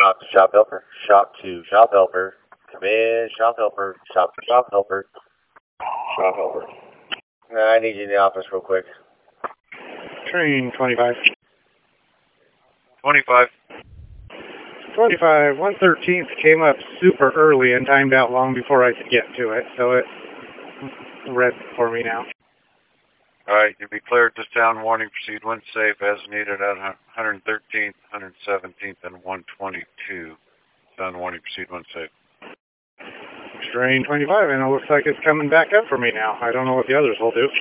Shop helper. Shop 2. Shop helper. Come in. Shop helper. Shop helper. Shop helper. I need you in the office real quick. Train 25. 25. 25. 113th came up super early and timed out long before I could get to it, so it's red for me now. All right, you'll be cleared this down. Warning, proceed when safe as needed at 113th, 117th, and 122. Down warning, proceed when safe. Train 25, and it looks like it's coming back up for me now. I don't know what the others will do.